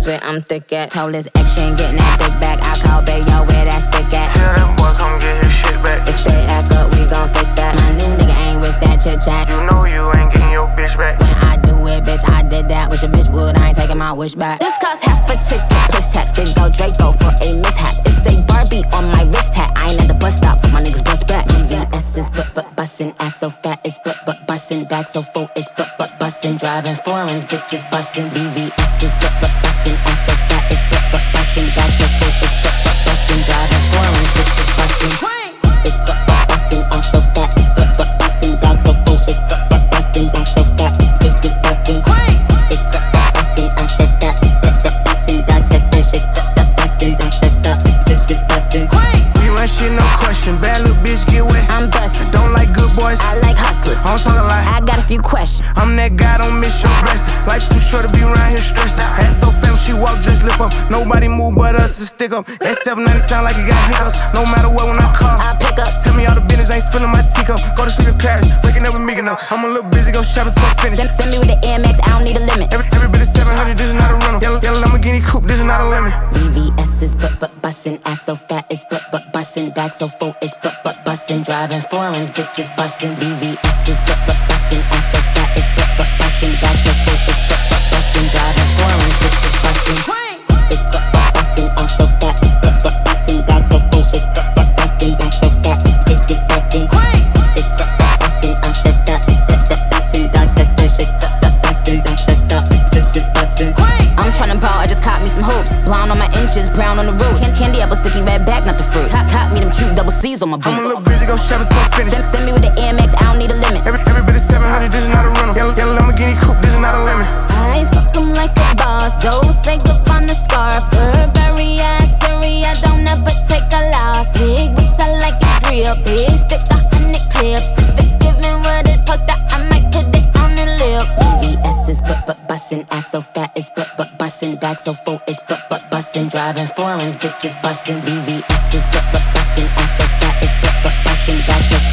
swear I'm thick at. Told his ex she ain't getting that dick back. I call Bayo where that stick at. Tell that boy come get his shit back. If they act up, we gon' fix that. My new nigga ain't with that chit chat. You know you ain't getting your bitch back. When I do it, bitch, I did that. Wish a bitch would, I ain't taking my wish back. This cost half a ticket, plus tax. Big go Draco for a mishap. It's a Barbie on my wrist hat. I ain't at the bus stop, my niggas bust back. VVS is but bustin', ass so fat is but bustin', back so full is but bustin', driving foreigns, bitches bustin'. VVS is but bustin', ass so fat is but bustin', back so full is but bustin', driving foreigns, bitches bustin'. It's but bustin', ass so fat is but bustin', back so full is but bustin', back so fat is bitches bustin'. It's but bustin', ass so fat is but bustin', back so full is but bustin', back so fat is bitches bustin'. We run shit, no question. Bad little bitch get wet. I'm bustin'. Don't like good boys. I like hustlers. I don't talk a lot. I got a few questions. I'm that guy, don't miss your blessing. Life too short to be around here stressing. Ass so fat when she walk, just lift up. Nobody move but us to stick up. That 790 sound like it got hiccups. No matter what, when I call, I pick up. tell me all the business, ain't spilling my teacup. Go to sleep in Paris, waking up with Mykonos. I'm a little busy, go shopping till I finish. Send me with the Air Max, I don't need a limit. Every bit is 700, this is not a rental. Yellow Lamborghini coupe, this is not a lemon. VVS is but bustin', ass so fat is but bustin', back so full is but bustin', driving foreigns, bitches bustin'. VVS is but bustin', ass so fat is but bustin', back so full is but bustin', driving foreigns, bitches bustin'. It's but bustin', ass so fat is but bustin', back so full is but bustin', back so fat is bitches bustin'. It's but bustin', ass so fat is but bustin', back so full is but bustin', back so fat is bitches bustin'. I'm tryna ball, I just caught me some hoops. Blonde on my inches, brown on the roof. Candy apple, sticky red back, not the fruit. Cop me them cute double C's on my boot. I'm a little busy, go shopping till I finish. Send me with the Air Max, I don't need a limit. Every bit is 700, this is not a rental. Yellow Lamborghini coupe, this is not a lemon. I fuck 'em like a boss. Don't say up on the scarf. Burberry, Syria, don't ever take a loss. Big whips, I like a grill. Big stick, 100 clips. If it's giving what it's supposed to, I might put it on the lip. VVS is but bustin', ass so fat is but bustin', back so full is but bustin', driving foreigns, bitches bustin'. VVS is but bustin', ass so fat is but bustin', back so